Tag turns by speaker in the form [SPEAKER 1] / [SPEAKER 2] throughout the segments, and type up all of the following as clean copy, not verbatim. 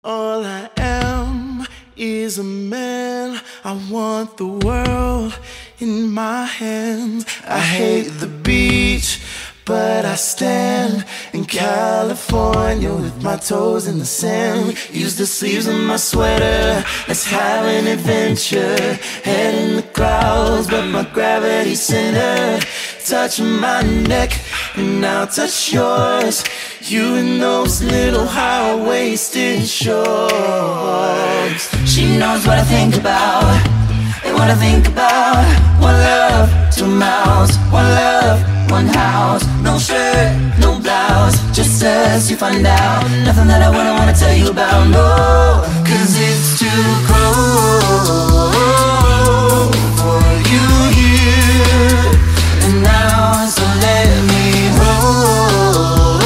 [SPEAKER 1] All I am is a man. I want the world in my hands. I hate the beach, but I stand in California with my toes in the sand. Use the sleeves of my sweater. Let's have an adventure. Head in the clouds, but my gravity center. Touch my neck, and I'll touch yours. You in those little high-waisted shorts.
[SPEAKER 2] She knows what I think about, and what I think about. One love, 2 mouths. One love, 1 house. No shirt, no blouse. Just as you find out. Nothing that I wouldn't wanna tell you about, no. Cause it's too cold for you here and now, so let me hold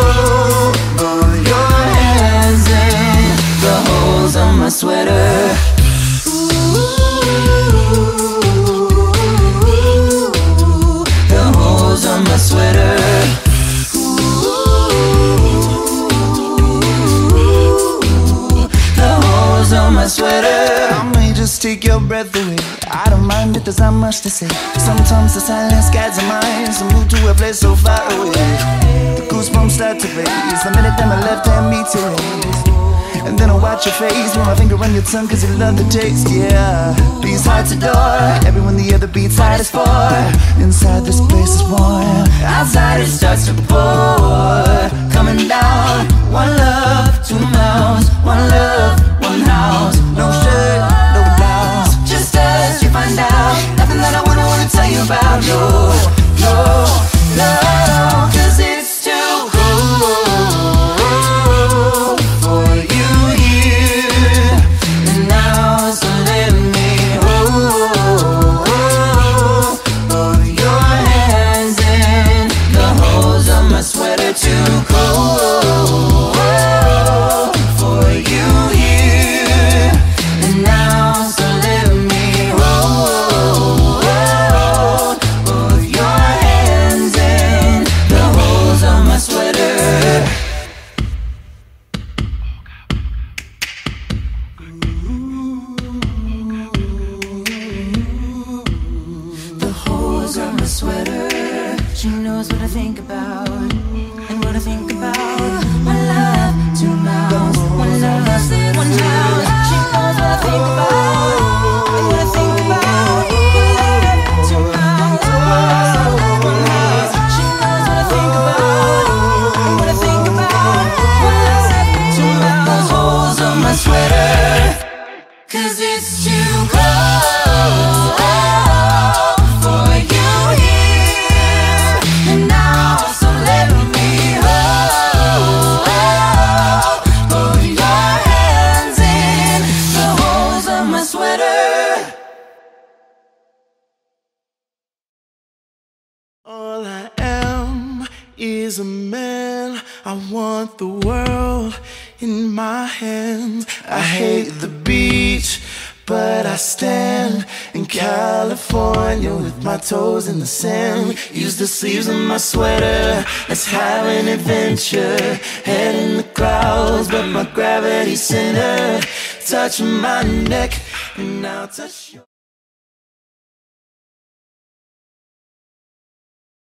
[SPEAKER 2] your hands in the holes of my sweater. The holes on my sweater. The holes on my sweater.
[SPEAKER 3] I may just take your breath away. I don't mind if there's not much to say. Sometimes the silence guides our minds to move to a place so far away. The goosebumps start to raise the minute that my left hand meets your waist. And then I watch your face, put my finger on your tongue cause you love the taste, yeah. These hearts adore everyone the other beats heart is for. Inside this place is warm,
[SPEAKER 2] outside it starts to pour. Coming down, 1 love, 2 mouths. 1 love, 1 house. No shirt, no blouse. Just as you find out. Nothing that I wouldn't wanna tell you about. No, no, no. Cause it's too cold for you here and now, so let me hold your hands in the holes of my sweater. Too cold for you here and now, so let me hold your hands in the holes of my sweater. The holes on my sweater. She knows what I think about, and what I think about. 1 love, 2 mouths. 1 love, 1 house. She knows what I think about, and what I think about. 1 love, 2 mouths. 1 love, 1 house. She knows what I think about, and what I think about. 1 love, 2 mouths. Holes on my sweater. Cause it's too cold for you here and now, so let me hold your hands in the holes of my sweater.
[SPEAKER 1] All I am is a man. I want the world in my hands. I hate the beach, but I stand in California with my toes in the sand. Use the sleeves of my sweater. Let's have an adventure. Head in the clouds, but my gravity center. Touch my neck, and I'll touch your